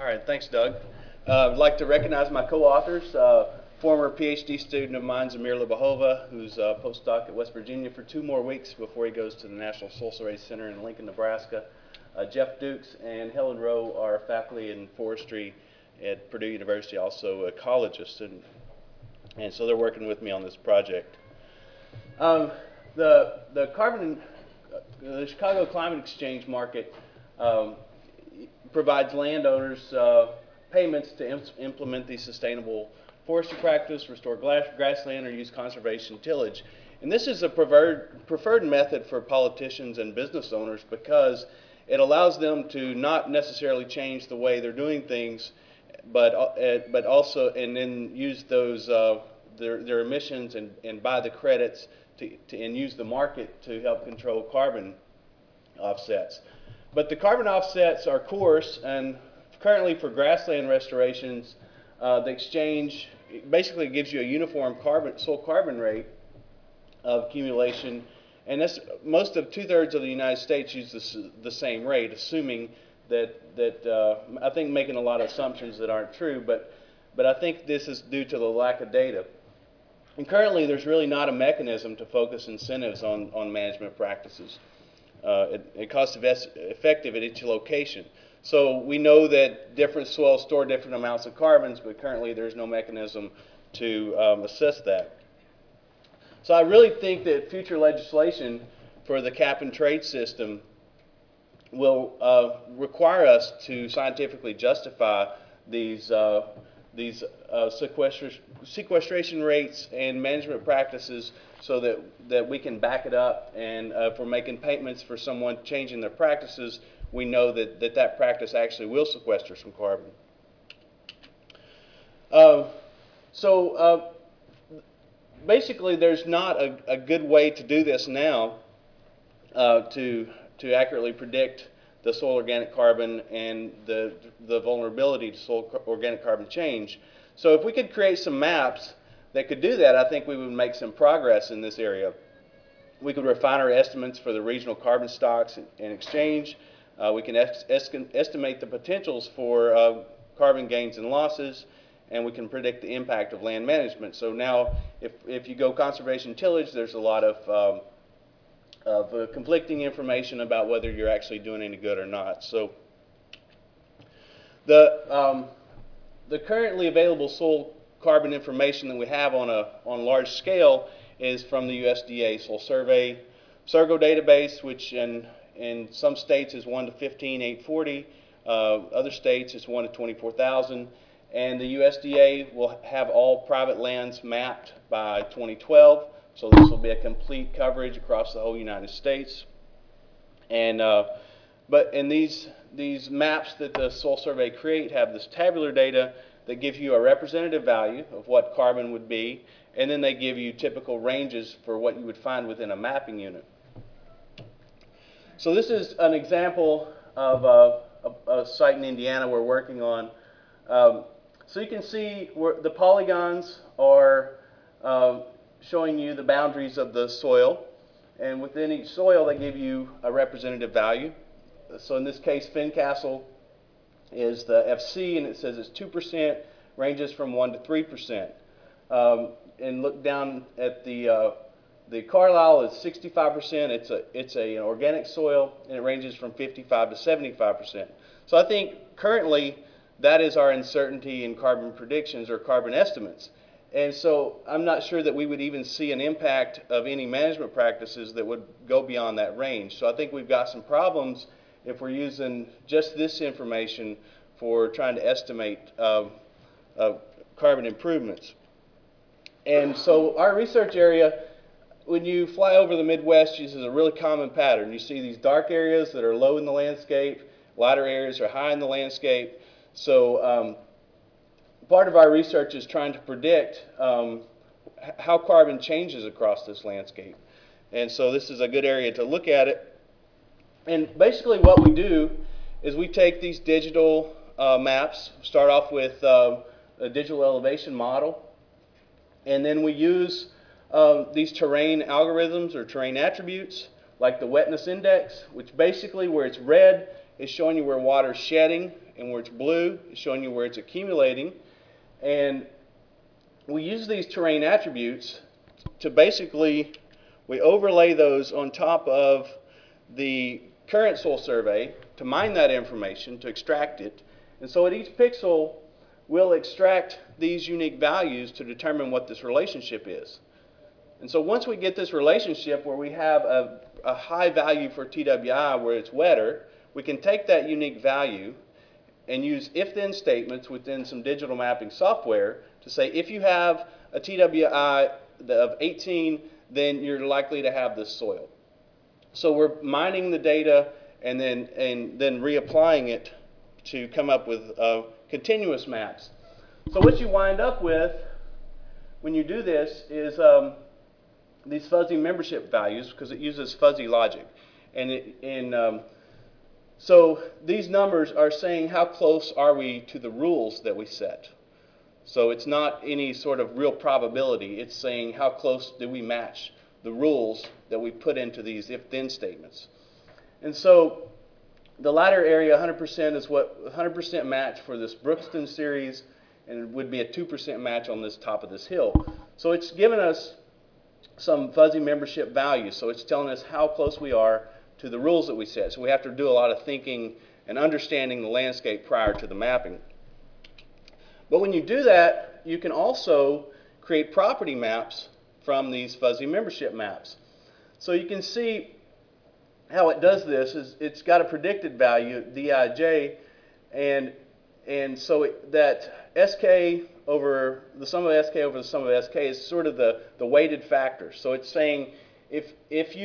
All right, thanks, Doug. I'd like to recognize my co-authors, former PhD student of mine, Zamir Lebahova, who's a postdoc at West Virginia for 2 more weeks before he goes to the National Soil Survey Center in Lincoln, Nebraska. Jeff Dukes and Helen Rowe are faculty in forestry at Purdue University, also ecologists, and so they're working with me on this project. The Chicago Climate Exchange market provides landowners payments to implement these sustainable forestry practice, restore grassland, or use conservation tillage. And this is a preferred method for politicians and business owners because it allows them to not necessarily change the way they're doing things, but also and then use those their emissions and buy the credits and use the market to help control carbon offsets. But the carbon offsets are coarse, and currently for grassland restorations, the exchange basically gives you a uniform soil carbon rate of accumulation, and most of 2/3 of the United States use the same rate, assuming that I think making a lot of assumptions that aren't true, but I think this is due to the lack of data. And currently, there's really not a mechanism to focus incentives on management practices. It cost effective at each location. So we know that different soils store different amounts of carbons, but currently there's no mechanism to assess that. So I really think that future legislation for the cap and trade system will require us to scientifically justify these sequestration rates and management practices so that we can back it up, and if we're making payments for someone changing their practices, we know that practice actually will sequester some carbon. Basically, there's not a good way to do this now to accurately predict the soil organic carbon and the vulnerability to soil organic carbon change. So if we could create some maps that could do that, I think we would make some progress in this area. We could refine our estimates for the regional carbon stocks and exchange. We can estimate the potentials for carbon gains and losses, and we can predict the impact of land management. So now, if you go conservation tillage, there's a lot of conflicting information about whether you're actually doing any good or not. So the currently available soil carbon information that we have on a large scale is from the USDA Soil Survey SERGO database, which in some states is 1 to 15,840, other states is 1 to 24,000, and the USDA will have all private lands mapped by 2012. So this will be a complete coverage across the whole United States. And these maps that the Soil Survey create have this tabular data that gives you a representative value of what carbon would be, and then they give you typical ranges for what you would find within a mapping unit. So this is an example of a site in Indiana we're working on. So you can see where the polygons are showing you the boundaries of the soil, and within each soil they give you a representative value. So in this case, Fincastle is the FC, and it says it's 2%, ranges from 1 to 3%. And look down at the Carlisle is 65%. It's an organic soil, and it ranges from 55 to 75%. So I think currently that is our uncertainty in carbon predictions or carbon estimates. And so I'm not sure that we would even see an impact of any management practices that would go beyond that range. So I think we've got some problems if we're using just this information for trying to estimate carbon improvements. And so our research area, when you fly over the Midwest, uses a really common pattern. You see these dark areas that are low in the landscape, lighter areas are high in the landscape. So part of our research is trying to predict how carbon changes across this landscape. And so this is a good area to look at it. And basically what we do is we take these digital maps, start off with a digital elevation model, and then we use these terrain algorithms or terrain attributes like the wetness index, which basically where it's red is showing you where water's shedding and where it's blue is showing you where it's accumulating. And we use these terrain attributes to basically, we overlay those on top of the current soil survey to mine that information, to extract it. And so at each pixel, we'll extract these unique values to determine what this relationship is. And so once we get this relationship where we have a high value for TWI where it's wetter, we can take that unique value and use if-then statements within some digital mapping software to say if you have a TWI of 18, then you're likely to have this soil. So we're mining the data and then reapplying it to come up with continuous maps. So what you wind up with when you do this is these fuzzy membership values, because it uses fuzzy logic. So these numbers are saying how close are we to the rules that we set. So it's not any sort of real probability. It's saying how close do we match the rules that we put into these if-then statements. And so the latter area, 100%, is what 100% match for this Brookston series, and it would be a 2% match on this top of this hill. So it's given us some fuzzy membership values. So it's telling us how close we are to the rules that we set. So we have to do a lot of thinking and understanding the landscape prior to the mapping. But when you do that, you can also create property maps from these fuzzy membership maps. So you can see how it does this is it's got a predicted value, Dij, and so that SK over the sum of SK over the sum of SK is sort of the weighted factor. So it's saying if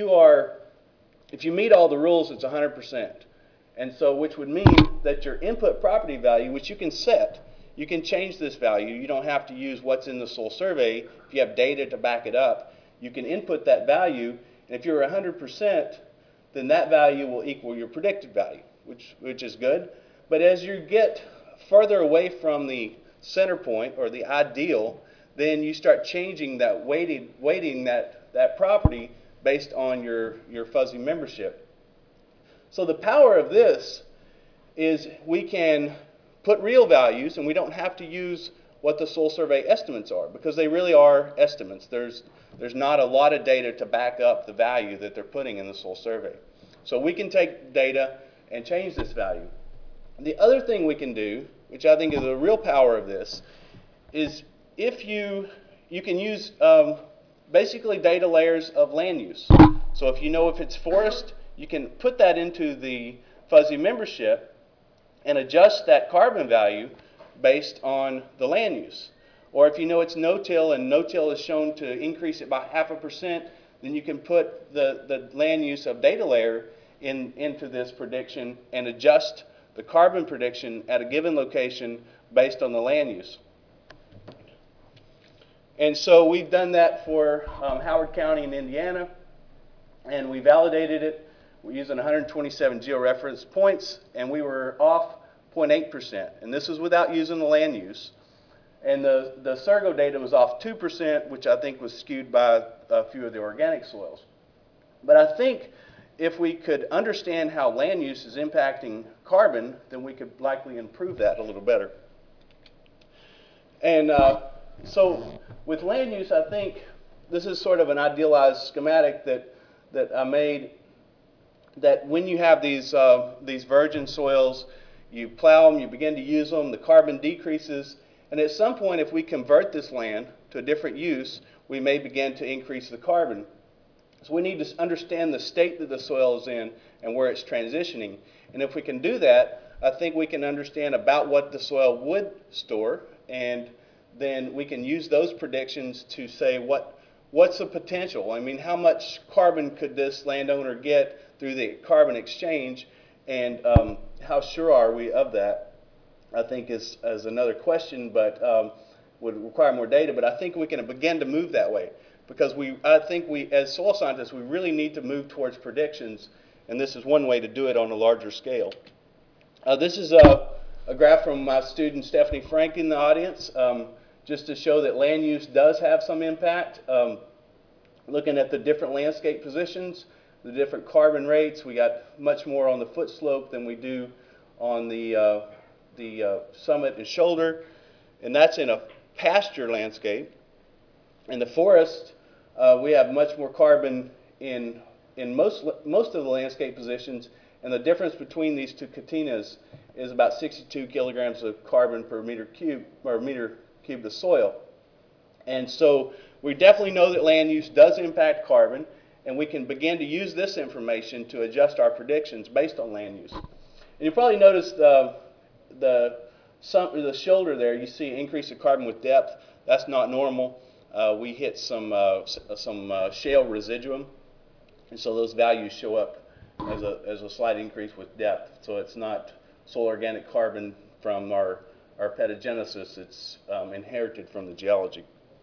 you meet all the rules, it's 100%. And so which would mean that your input property value, which you can set, you can change this value. You don't have to use what's in the soil survey. If you have data to back it up, you can input that value. And if you're 100%, then that value will equal your predicted value, which is good. But as you get further away from the center point or the ideal, then you start changing that weighting that property based on your fuzzy membership. So the power of this is we can put real values, and we don't have to use what the soil survey estimates are, because they really are estimates. There's not a lot of data to back up the value that they're putting in the soil survey. So we can take data and change this value. The other thing we can do, which I think is the real power of this, is if you can use basically data layers of land use. So if you know if it's forest, you can put that into the fuzzy membership and adjust that carbon value based on the land use. Or if you know it's no-till and no-till is shown to increase it by 0.5%, then you can put the land use of data layer into this prediction and adjust the carbon prediction at a given location based on the land use. And so we've done that for Howard County in Indiana, and we validated it. We're using 127 georeference points, and we were off 0.8%. And this is without using the land use. And the Sergo data was off 2%, which I think was skewed by a few of the organic soils. But I think if we could understand how land use is impacting carbon, then we could likely improve that a little better. And so with land use, I think this is sort of an idealized schematic that I made, that when you have these virgin soils, you plow them, you begin to use them, the carbon decreases, and at some point if we convert this land to a different use, we may begin to increase the carbon. So we need to understand the state that the soil is in and where it's transitioning. And if we can do that, I think we can understand about what the soil would store, and then we can use those predictions to say what's the potential. I mean, how much carbon could this landowner get through the carbon exchange, and how sure are we of that? I think is another question, but would require more data. But I think we can begin to move that way, because I think we, as soil scientists, we really need to move towards predictions, and this is one way to do it on a larger scale. This is a graph from my student Stephanie Frank in the audience, just to show that land use does have some impact. Looking at the different landscape positions, the different carbon rates, we got much more on the foot slope than we do on the the summit and shoulder, and that's in a pasture landscape. In the forest, we have much more carbon in most of the landscape positions, and the difference between these two catinas is about 62 kilograms of carbon per meter cube of soil. And so we definitely know that land use does impact carbon, and we can begin to use this information to adjust our predictions based on land use. And you probably noticed the shoulder there. You see an increase of carbon with depth. That's not normal. We hit some shale residuum, and so those values show up as a slight increase with depth. So it's not soil organic carbon from our pedogenesis. It's inherited from the geology.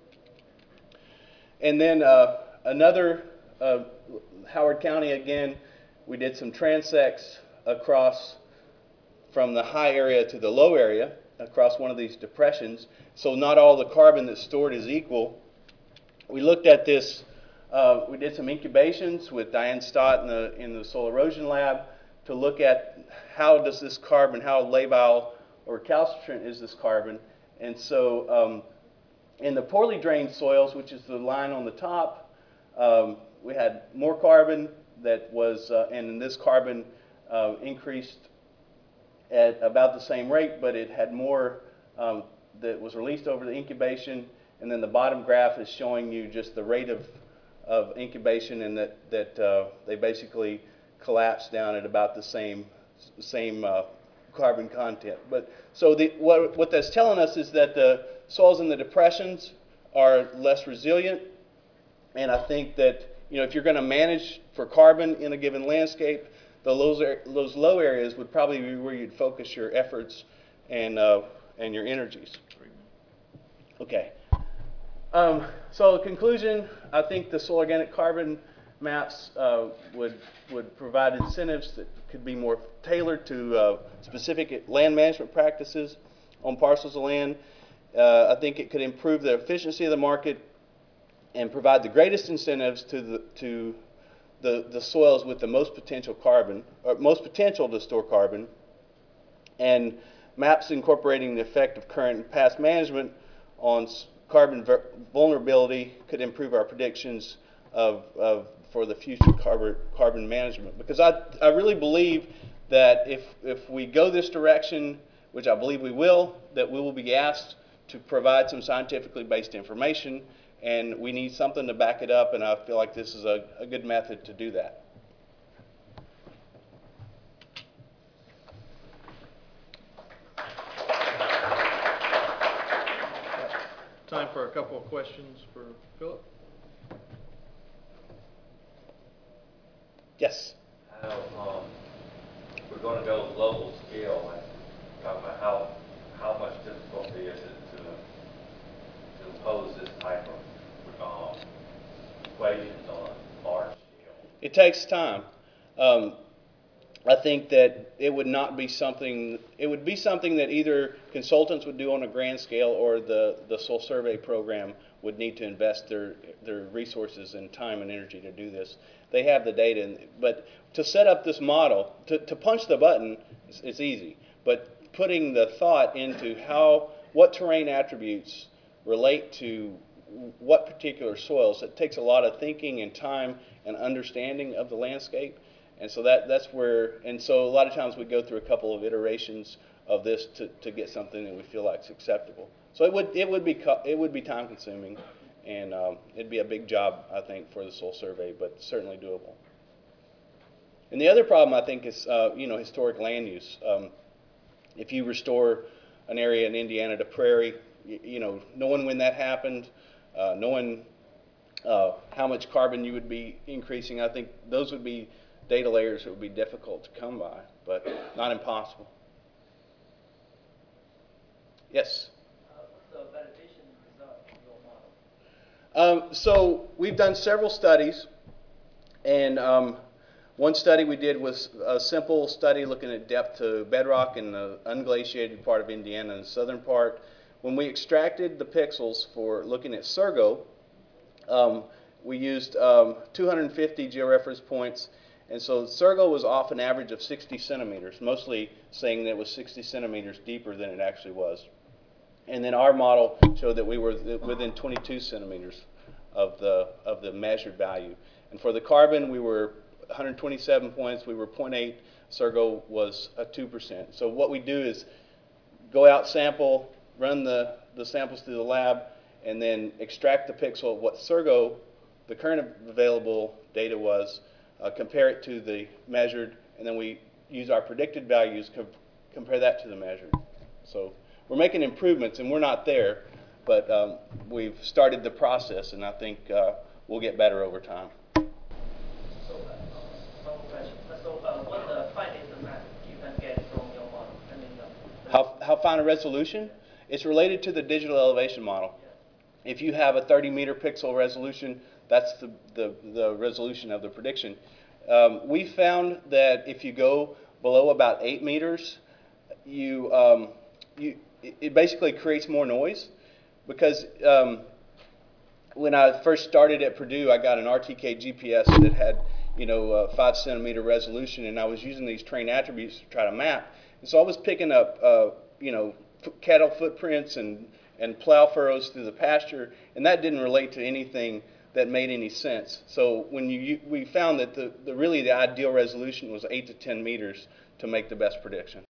And then another, Howard County again, we did some transects across from the high area to the low area across one of these depressions. So not all the carbon that's stored is equal. We looked at this, we did some incubations with Diane Stott in the soil erosion lab to look at how does this carbon, how labile or recalcitrant is this carbon. And so in the poorly drained soils, which is the line on the top, we had more carbon that was, and this carbon increased at about the same rate, but it had more that was released over the incubation. And then the bottom graph is showing you just the rate of incubation, and that they basically collapse down at about the same carbon content. But so what that's telling us is that the soils in the depressions are less resilient, and I think that if you're going to manage for carbon in a given landscape, those low areas would probably be where you'd focus your efforts and your energies. Okay. So conclusion, I think the soil organic carbon maps would provide incentives that could be more tailored to specific land management practices on parcels of land. I think it could improve the efficiency of the market and provide the greatest incentives to the soils with the most potential carbon, or most potential to store carbon. And maps incorporating the effect of current and past management on carbon vulnerability could improve our predictions for the future carbon management. Because I really believe that if we go this direction, which I believe we will, that we will be asked to provide some scientifically based information, and we need something to back it up, and I feel like this is a good method to do that. Time for a couple of questions for Philip. Yes? We're going to go global scale, and talk about how much difficulty is it to impose this type of equations on a large scale? It takes time. I think that it would not be something, it would be something that either consultants would do on a grand scale, or the soil survey program would need to invest their resources and time and energy to do this. They have the data, but to set up this model, to punch the button, it's easy. But putting the thought into what terrain attributes relate to what particular soils, it takes a lot of thinking and time and understanding of the landscape. And so that's where, and so a lot of times we go through a couple of iterations of this to get something that we feel like is acceptable. So it would be time consuming, and it'd be a big job, I think, for the soil survey, but certainly doable. And the other problem, I think, is historic land use. If you restore an area in Indiana to prairie, knowing when that happened, knowing how much carbon you would be increasing, I think those would be data layers that would be difficult to come by, but not impossible. Yes? What's the beneficiation result of your model? So we've done several studies, and one study we did was a simple study looking at depth to bedrock in the unglaciated part of Indiana and the southern part. When we extracted the pixels for looking at Surgo, we used 250 georeference points, And so Sergo was off an average of 60 centimeters, mostly saying that it was 60 centimeters deeper than it actually was. And then our model showed that we were within 22 centimeters of the measured value. And for the carbon, we were 127 points. We were 0.8. Sergo was 2%. So what we do is go out, sample, run the samples through the lab, and then extract the pixel of what Sergo, the current available data was, compare it to the measured, and then we use our predicted values, compare that to the measured. So we're making improvements, and we're not there, but we've started the process, and I think we'll get better over time. So, one question. So, what the findings that you can get from your model? I mean, How fine a resolution? It's related to the digital elevation model. If you have a 30-meter pixel resolution, that's the resolution of the prediction. We found that if you go below about 8 meters, it basically creates more noise, because when I first started at Purdue, I got an RTK GPS that had 5-centimeter resolution, and I was using these train attributes to try to map. And so I was picking up cattle footprints and plow furrows through the pasture, and that didn't relate to anything that made any sense. So when we found that the ideal resolution was 8 to 10 meters to make the best prediction.